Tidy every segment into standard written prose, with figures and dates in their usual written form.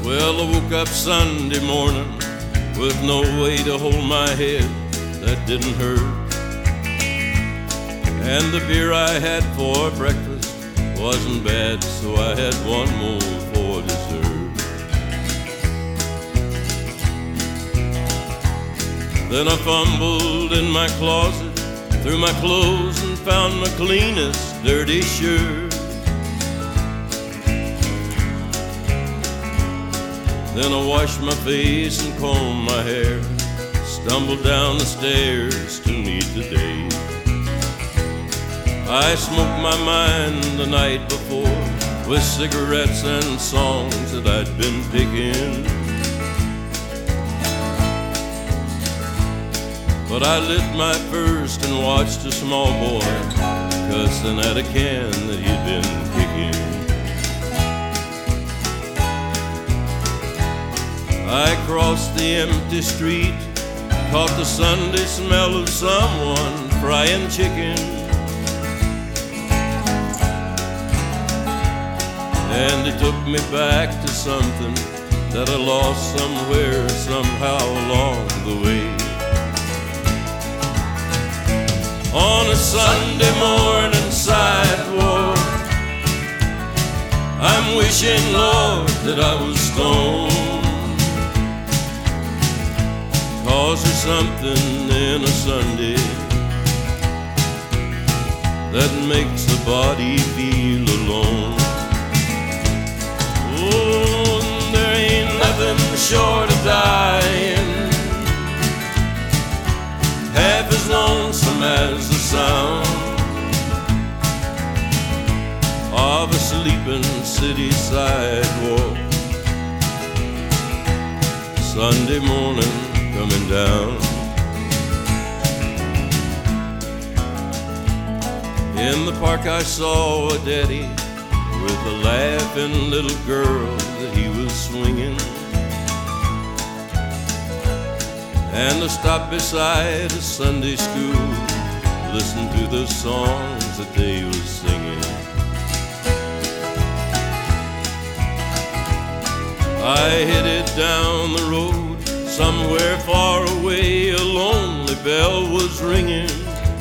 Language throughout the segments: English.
Well, I woke up Sunday morning with no way to hold my head that didn't hurt. And the beer I had for breakfast wasn't bad, so I had one more for dessert. Then I fumbled in my closet, through my clothes, and found my cleanest dirty shirt. Then I washed my face and combed my hair, stumbled down the stairs to meet the day. I smoked my mind the night before with cigarettes and songs that I'd been picking. But I lit my first and watched a small boy cussing at a can that he'd been kicking. I crossed the empty street, caught the Sunday smell of someone frying chicken. And it took me back to something that I lost somewhere, somehow along the way. On a Sunday morning sidewalk, I'm wishing, Lord, that I was stoned. 'Cause there's something in a Sunday that makes the body feel alone. Oh, there ain't nothing short of dying half as lonesome as the sound of a sleeping city sidewalk. Sunday morning coming down. In the park I saw a daddy with a laughing little girl that he was swinging. And I stopped beside a Sunday school, listened to the songs that they was singing. I headed down the road, somewhere far away a lonely bell was ringing.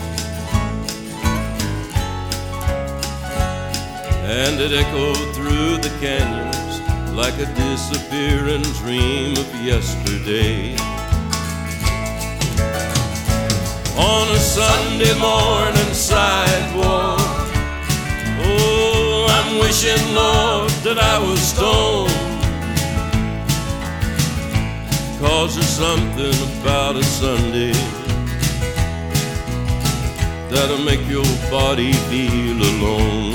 And it echoed through the canyons like a disappearing dream of yesterday. On a Sunday morning sidewalk, oh, I'm wishing, Lord, that I was stoned. 'Cause there's something about a Sunday that'll make your body feel alone.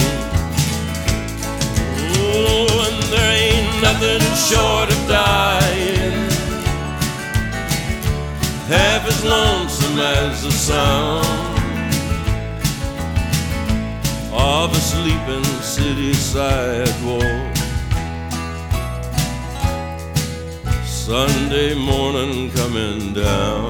Oh, and there ain't nothing short of dying half as lonesome as the sound of a sleeping city sidewalk. Sunday morning coming down.